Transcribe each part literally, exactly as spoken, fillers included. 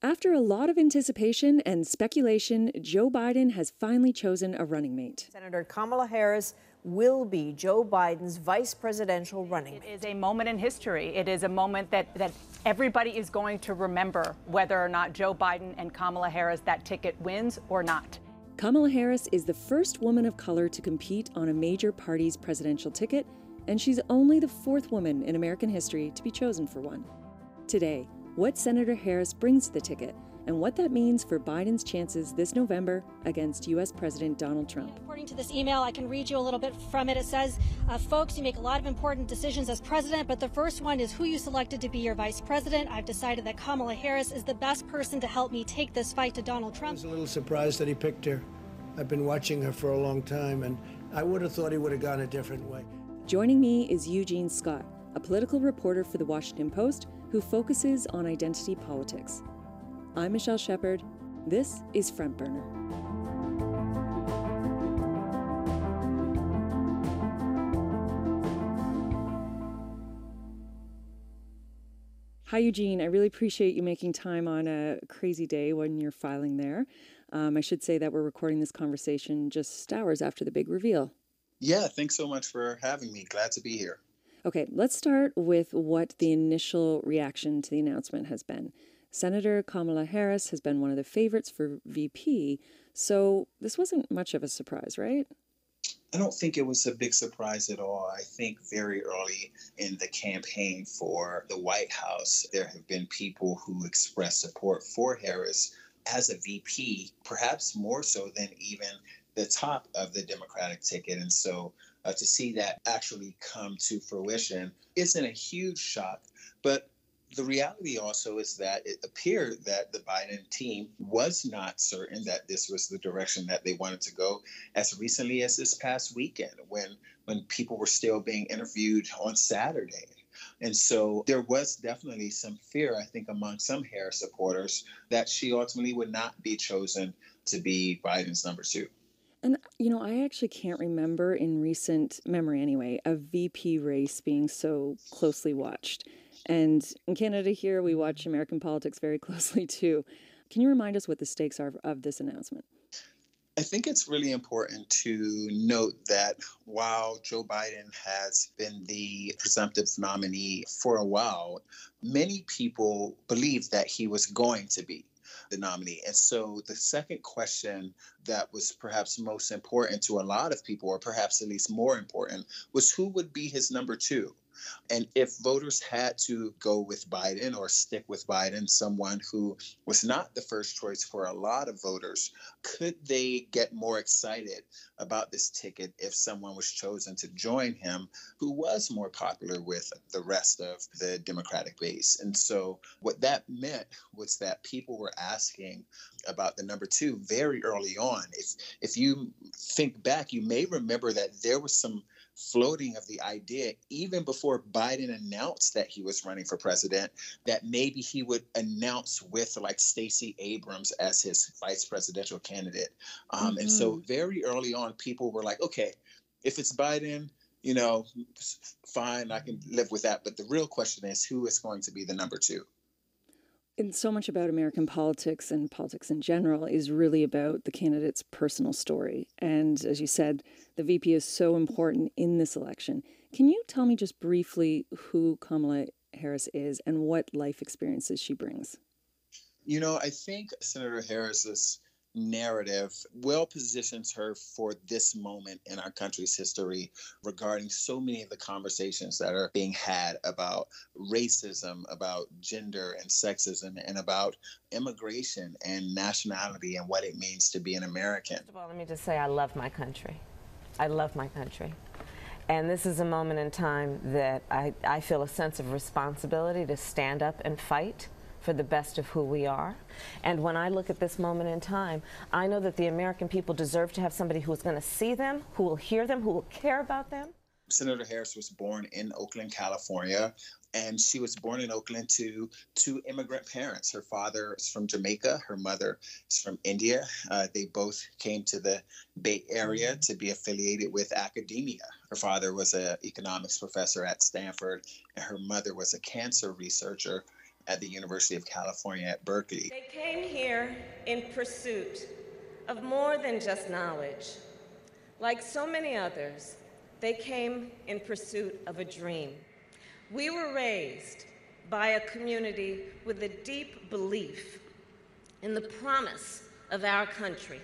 After a lot of anticipation and speculation, Joe Biden has finally chosen a running mate. Senator Kamala Harris will be Joe Biden's vice presidential running mate. It is a moment in history. It is a moment that, that everybody is going to remember, whether or not Joe Biden and Kamala Harris, that ticket wins or not. Kamala Harris is the first woman of color to compete on a major party's presidential ticket, and she's only the fourth woman in American history to be chosen for one. Today, what Senator Harris brings to the ticket, and what that means for Biden's chances this November against U S President Donald Trump. According to this email, I can read you a little bit from it. It says, uh, folks, you make a lot of important decisions as president, but the first one is who you selected to be your vice president. I've decided that Kamala Harris is the best person to help me take this fight to Donald Trump. I was a little surprised that he picked her. I've been watching her for a long time, and I would have thought he would have gone a different way. Joining me is Eugene Scott, a political reporter for The Washington Post who focuses on identity politics. I'm Michelle Shepard. This is Front Burner. Hi, Eugene. I really appreciate you making time on a crazy day when you're filing there. Um, I should say that we're recording this conversation just hours after the big reveal. Yeah, thanks so much for having me. Glad to be here. Okay, let's start with what the initial reaction to the announcement has been. Senator Kamala Harris has been one of the favorites for V P, so this wasn't much of a surprise, right? I don't think it was a big surprise at all. I think very early in the campaign for the White House, there have been people who expressed support for Harris as a V P, perhaps more so than even the top of the Democratic ticket. And so uh, to see that actually come to fruition isn't a huge shock. But the reality also is that it appeared that the Biden team was not certain that this was the direction that they wanted to go as recently as this past weekend when, when people were still being interviewed on Saturday. And so there was definitely some fear, I think, among some Harris supporters that she ultimately would not be chosen to be Biden's number two. And, you know, I actually can't remember in recent memory anyway, a V P race being so closely watched. And in Canada here, we watch American politics very closely too. Can you remind us what the stakes are of this announcement? I think it's really important to note that while Joe Biden has been the presumptive nominee for a while, many people believed that he was going to be the nominee. And so the second question that was perhaps most important to a lot of people, or perhaps at least more important, was who would be his number two? And if voters had to go with Biden or stick with Biden, someone who was not the first choice for a lot of voters, could they get more excited about this ticket if someone was chosen to join him who was more popular with the rest of the Democratic base? And so what that meant was that people were asking about the number two very early on. If, if you think back, you may remember that there was some floating of the idea even before Biden announced that he was running for president, that maybe he would announce with like Stacey Abrams as his vice presidential candidate. Um, mm-hmm. And so very early on, people were like, okay, if it's Biden, you know, fine, I can live with that. But the real question is, who is going to be the number two? And so much about American politics and politics in general is really about the candidate's personal story. And as you said, the V P is so important in this election. Can you tell me just briefly who Kamala Harris is and what life experiences she brings? You know, I think Senator Harris's narrative well positions her for this moment in our country's history regarding so many of the conversations that are being had about racism, about gender and sexism, and about immigration and nationality and what it means to be an American. First of all, let me just say I love my country. I love my country. And this is a moment in time that I, I feel a sense of responsibility to stand up and fight for the best of who we are. And when I look at this moment in time, I know that the American people deserve to have somebody who's going to see them, who will hear them, who will care about them. Senator Harris was born in Oakland, California, and she was born in Oakland to two immigrant parents. Her father is from Jamaica. Her mother is from India. Uh, they both came to the Bay Area to be affiliated with academia. Her father was an economics professor at Stanford, and her mother was a cancer researcher at the University of California at Berkeley. They came here in pursuit of more than just knowledge. Like so many others, they came in pursuit of a dream. We were raised by a community with a deep belief in the promise of our country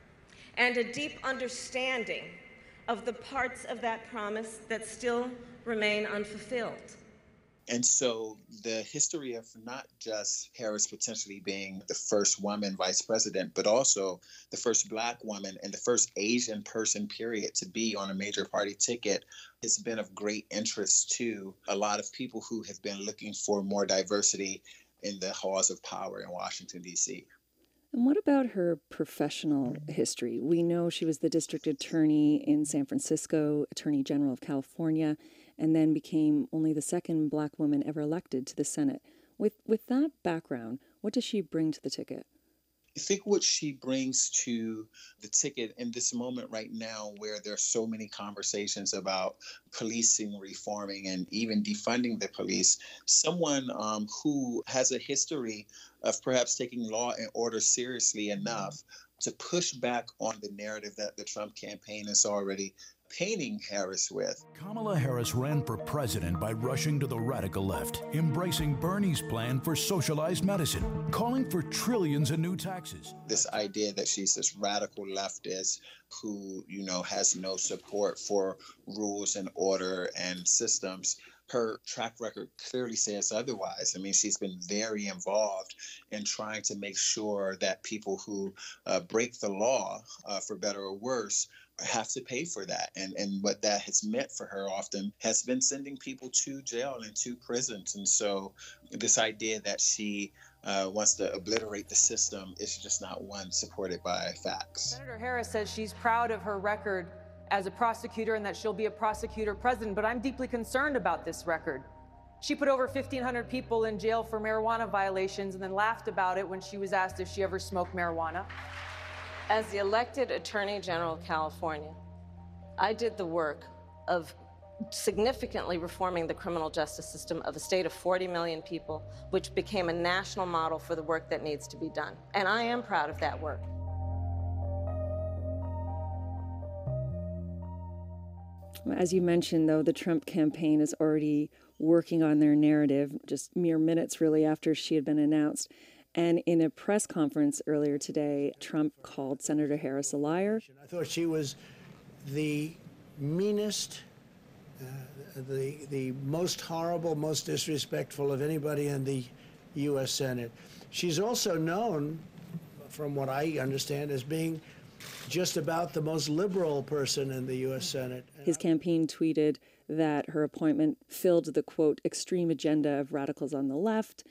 and a deep understanding of the parts of that promise that still remain unfulfilled. And so the history of not just Harris potentially being the first woman vice president, but also the first Black woman and the first Asian person, period, to be on a major party ticket has been of great interest to a lot of people who have been looking for more diversity in the halls of power in Washington, D C. And what about her professional history? We know she was the district attorney in San Francisco, Attorney General of California, and then became only the second Black woman ever elected to the Senate. With with that background, what does she bring to the ticket? I think what she brings to the ticket in this moment right now, where there's so many conversations about policing reforming and even defunding the police, someone um, who has a history of perhaps taking law and order seriously enough to push back on the narrative that the Trump campaign is already painting Harris with. Kamala Harris ran for president by rushing to the radical left, embracing Bernie's plan for socialized medicine, calling for trillions in new taxes. This idea that she's this radical leftist who, you know, has no support for rules and order and systems. Her track record clearly says otherwise. I mean, she's been very involved in trying to make sure that people who uh, break the law, uh, for better or worse, have to pay for that. And and what that has meant for her often has been sending people to jail and to prisons. And so this idea that she uh, wants to obliterate the system is just not one supported by facts. Senator Harris says she's proud of her record as a prosecutor and that she'll be a prosecutor president, but I'm deeply concerned about this record. She put over fifteen hundred people in jail for marijuana violations and then laughed about it when she was asked if she ever smoked marijuana. As the elected Attorney General of California, I did the work of significantly reforming the criminal justice system of a state of forty million people, which became a national model for the work that needs to be done. And I am proud of that work. As you mentioned, though, the Trump campaign is already working on their narrative, just mere minutes really after she had been announced. And in a press conference earlier today, Trump called Senator Harris a liar. I thought she was the meanest, uh, the, the most horrible, most disrespectful of anybody in the U S Senate. She's also known, from what I understand, as being just about the most liberal person in the U S Senate. His campaign tweeted that her appointment filled the, quote, extreme agenda of radicals on the left,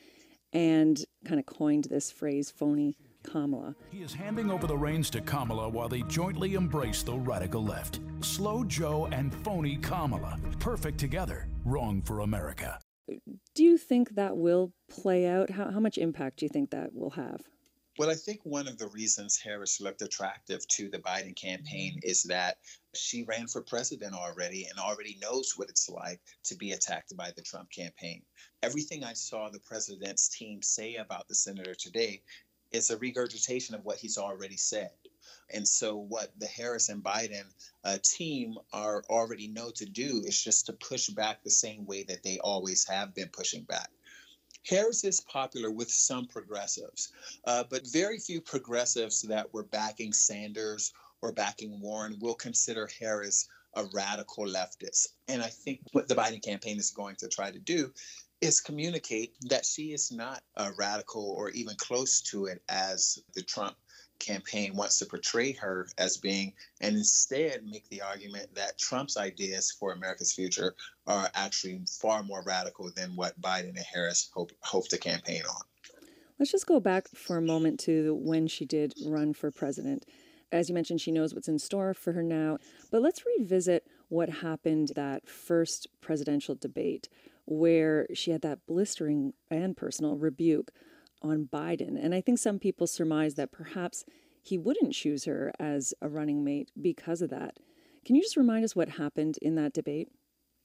and kind of coined this phrase, phony Kamala. He is handing over the reins to Kamala while they jointly embrace the radical left. Slow Joe and phony Kamala. Perfect together, wrong for America. Do you think that will play out? How, how much impact do you think that will have? Well, I think one of the reasons Harris looked attractive to the Biden campaign is that she ran for president already and already knows what it's like to be attacked by the Trump campaign. Everything I saw the president's team say about the senator today is a regurgitation of what he's already said. And so what the Harris and Biden uh, team are already know to do is just to push back the same way that they always have been pushing back. Harris is popular with some progressives, uh, but very few progressives that were backing Sanders or backing Warren will consider Harris a radical leftist. And I think what the Biden campaign is going to try to do is communicate that she is not a radical or even close to it as the Trump campaign wants to portray her as being, and instead make the argument that Trump's ideas for America's future are actually far more radical than what Biden and Harris hope, hope to campaign on. Let's just go back for a moment to when she did run for president. As you mentioned, she knows what's in store for her now. But let's revisit what happened that first presidential debate where she had that blistering and personal rebuke on Biden. And I think some people surmise that perhaps he wouldn't choose her as a running mate because of that. Can you just remind us what happened in that debate?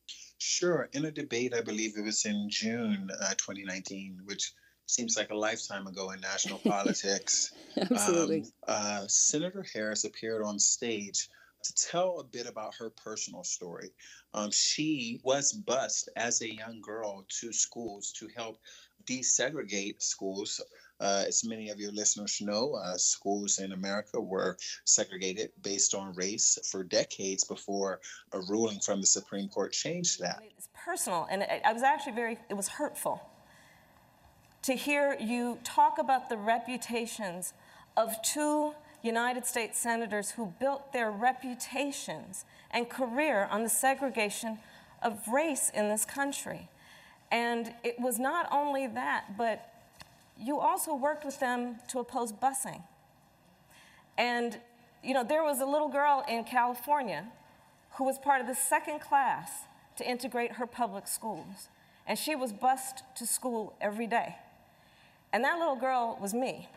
Sure. In a debate, I believe it was in June uh, twenty nineteen, which seems like a lifetime ago in national politics, um, Absolutely. uh, Senator Harris appeared on stage to tell a bit about her personal story. Um, she was bused as a young girl to schools to help desegregate schools. Uh, as many of your listeners know, uh, schools in America were segregated based on race for decades before a ruling from the Supreme Court changed that. It's personal, and I was actually very, it was hurtful to hear you talk about the reputations of two United States senators who built their reputations and career on the segregation of race in this country. And it was not only that, but you also worked with them to oppose busing. And, you know, there was a little girl in California who was part of the second class to integrate her public schools. And she was bused to school every day. And that little girl was me.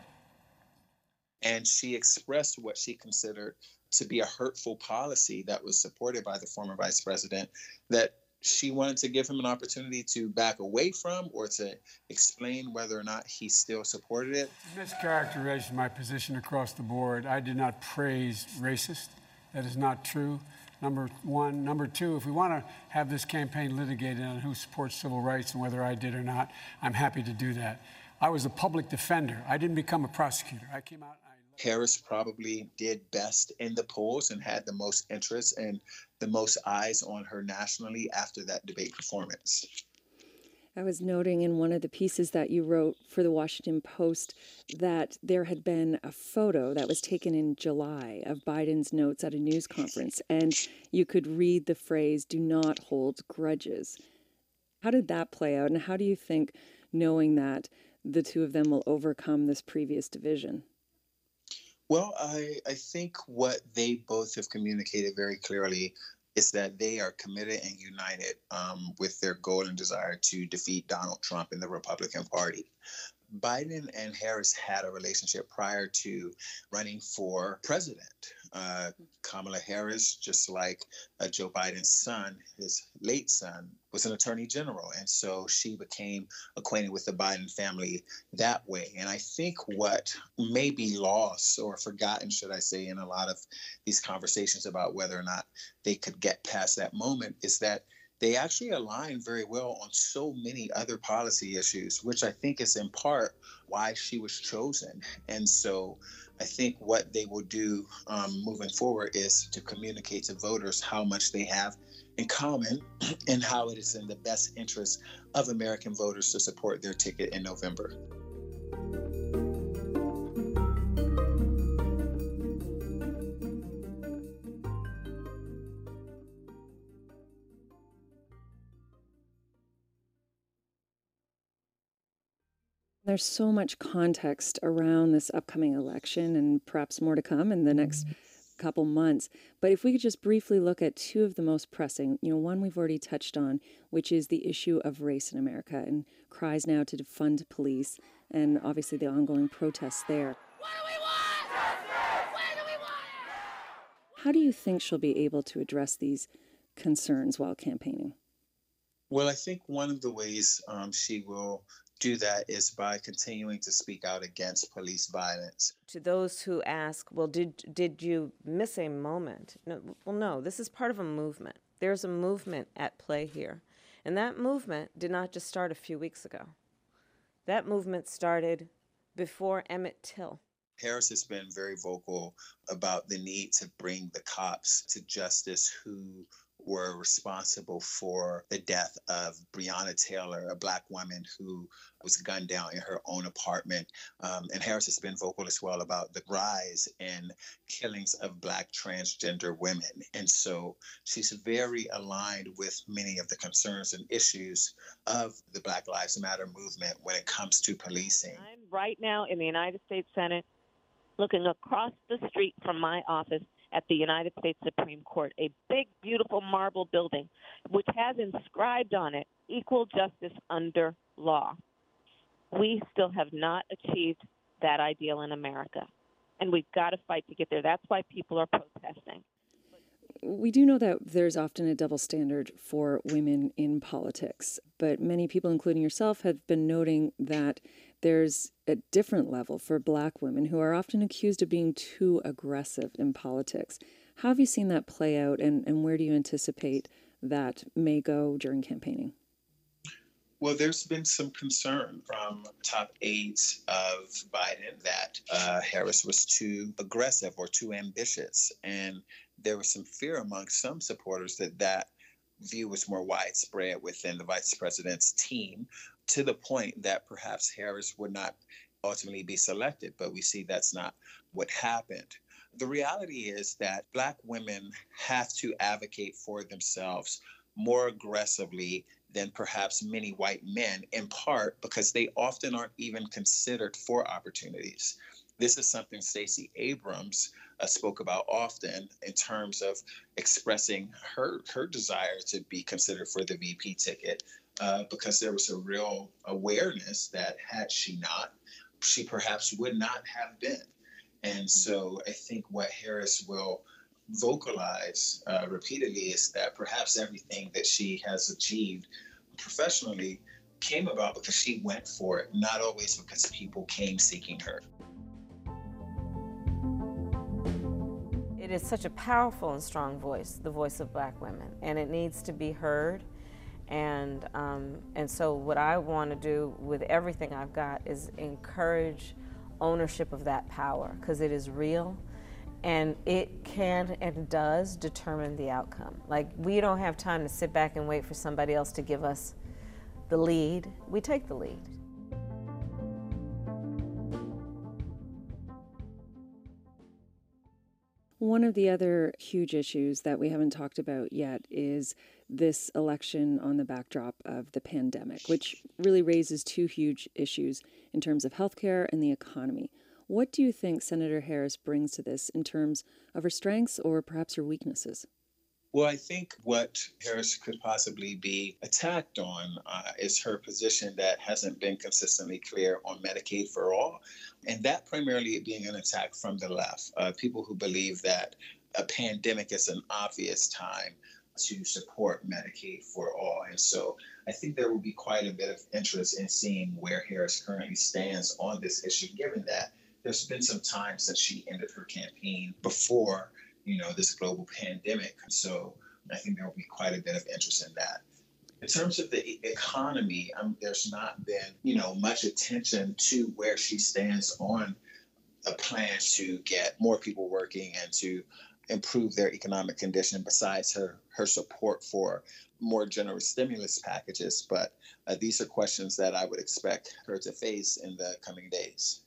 And she expressed what she considered to be a hurtful policy that was supported by the former vice president, that she wanted to give him an opportunity to back away from or to explain whether or not he still supported it. Mischaracterization of my position across the board. I did not praise racist. That is not true. Number one. Number two, if we want to have this campaign litigated on who supports civil rights and whether I did or not, I'm happy to do that. I was a public defender. I didn't become a prosecutor. I came out. I... Harris probably did best in the polls and had the most interest and the most eyes on her nationally after that debate performance. I was noting in one of the pieces that you wrote for the Washington Post that there had been a photo that was taken in July of Biden's notes at a news conference, and you could read the phrase, "do not hold grudges." How did that play out, and how do you think, knowing that, the two of them will overcome this previous division? Well, I, I think what they both have communicated very clearly is that they are committed and united um, with their goal and desire to defeat Donald Trump and the Republican Party. Biden and Harris had a relationship prior to running for president. Uh, Kamala Harris, just like uh, Joe Biden's son, his late son, was an attorney general. And so she became acquainted with the Biden family that way. And I think what may be lost or forgotten, should I say, in a lot of these conversations about whether or not they could get past that moment is that they actually align very well on so many other policy issues, which I think is in part why she was chosen. And so I think what they will do um, moving forward is to communicate to voters how much they have in common and how it is in the best interest of American voters to support their ticket in November. There's so much context around this upcoming election and perhaps more to come in the next couple months. But if we could just briefly look at two of the most pressing, you know, one we've already touched on, which is the issue of race in America and cries now to defund police and obviously the ongoing protests there. What do we want? Justice! When do we want it? How do you think she'll be able to address these concerns while campaigning? Well, I think one of the ways um, she will do that is by continuing to speak out against police violence. To those who ask, well, did did you miss a moment? No, well, no, this is part of a movement. There's a movement at play here. And that movement did not just start a few weeks ago. That movement started before Emmett Till. Harris has been very vocal about the need to bring the cops to justice who were responsible for the death of Breonna Taylor, a Black woman who was gunned down in her own apartment. Um, and Harris has been vocal as well about the rise in killings of Black transgender women. And so she's very aligned with many of the concerns and issues of the Black Lives Matter movement when it comes to policing. I'm right now in the United States Senate, looking across the street from my office at the United States Supreme Court, a big, beautiful marble building, which has inscribed on it, equal justice under law. We still have not achieved that ideal in America, and we've got to fight to get there. That's why people are protesting. We do know that there's often a double standard for women in politics, but many people, including yourself, have been noting that there's a different level for Black women who are often accused of being too aggressive in politics. How have you seen that play out, and, and where do you anticipate that may go during campaigning? Well, there's been some concern from top aides of Biden that uh, Harris was too aggressive or too ambitious. And there was some fear among some supporters that that view was more widespread within the vice president's team, to the point that perhaps Harris would not ultimately be selected. But we see that's not what happened. The reality is that Black women have to advocate for themselves more aggressively than perhaps many white men, in part because they often aren't even considered for opportunities. This is something Stacey Abrams uh, spoke about often in terms of expressing her, her desire to be considered for the V P ticket, uh, because there was a real awareness that had she not, she perhaps would not have been. And so I think what Harris will vocalize uh, repeatedly is that perhaps everything that she has achieved professionally came about because she went for it, not always because people came seeking her. It is such a powerful and strong voice, the voice of Black women, and it needs to be heard. And, um, and so what I want to do with everything I've got is encourage ownership of that power, because it is real. And it can and does determine the outcome. Like, we don't have time to sit back and wait for somebody else to give us the lead. We take the lead. One of the other huge issues that we haven't talked about yet is this election on the backdrop of the pandemic, which really raises two huge issues in terms of healthcare and the economy. What do you think Senator Harris brings to this in terms of her strengths or perhaps her weaknesses? Well, I think what Harris could possibly be attacked on uh, is her position that hasn't been consistently clear on Medicaid for all, and that primarily being an attack from the left. Uh, people who believe that a pandemic is an obvious time to support Medicaid for all. And so I think there will be quite a bit of interest in seeing where Harris currently stands on this issue, given that there's been some time since she ended her campaign before, you know, this global pandemic. So I think there will be quite a bit of interest in that. In terms of the economy, um, there's not been, you know, much attention to where she stands on a plan to get more people working and to improve their economic condition, besides her, her support for more generous stimulus packages. But uh, these are questions that I would expect her to face in the coming days.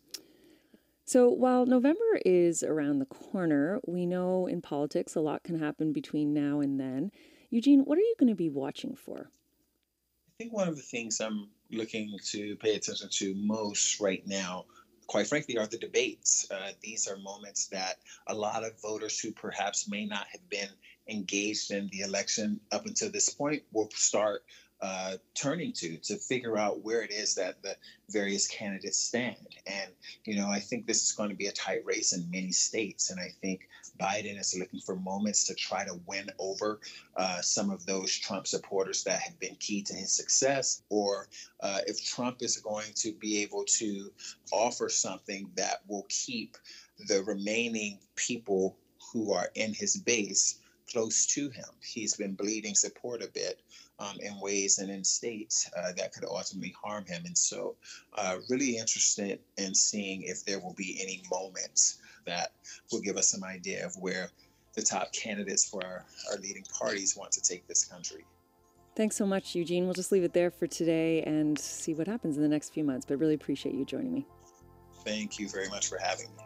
So while November is around the corner, we know in politics a lot can happen between now and then. Eugene, what are you going to be watching for? I think one of the things I'm looking to pay attention to most right now, quite frankly, are the debates. Uh, these are moments that a lot of voters who perhaps may not have been engaged in the election up until this point will start Uh, turning to to figure out where it is that the various candidates stand. And, you know, I think this is going to be a tight race in many states. And I think Biden is looking for moments to try to win over uh, some of those Trump supporters that have been key to his success, or uh, if Trump is going to be able to offer something that will keep the remaining people who are in his base close to him. He's been bleeding support a bit um, in ways and in states uh, that could ultimately harm him. And so uh, really interested in seeing if there will be any moments that will give us some idea of where the top candidates for our, our leading parties want to take this country. Thanks so much, Eugene. We'll just leave it there for today and see what happens in the next few months, but really appreciate you joining me. Thank you very much for having me.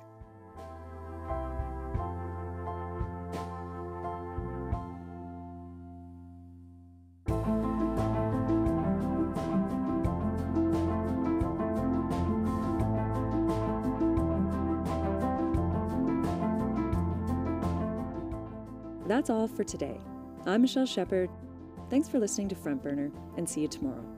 That's all for today. I'm Michelle Shepard. Thanks for listening to Front Burner, and see you tomorrow.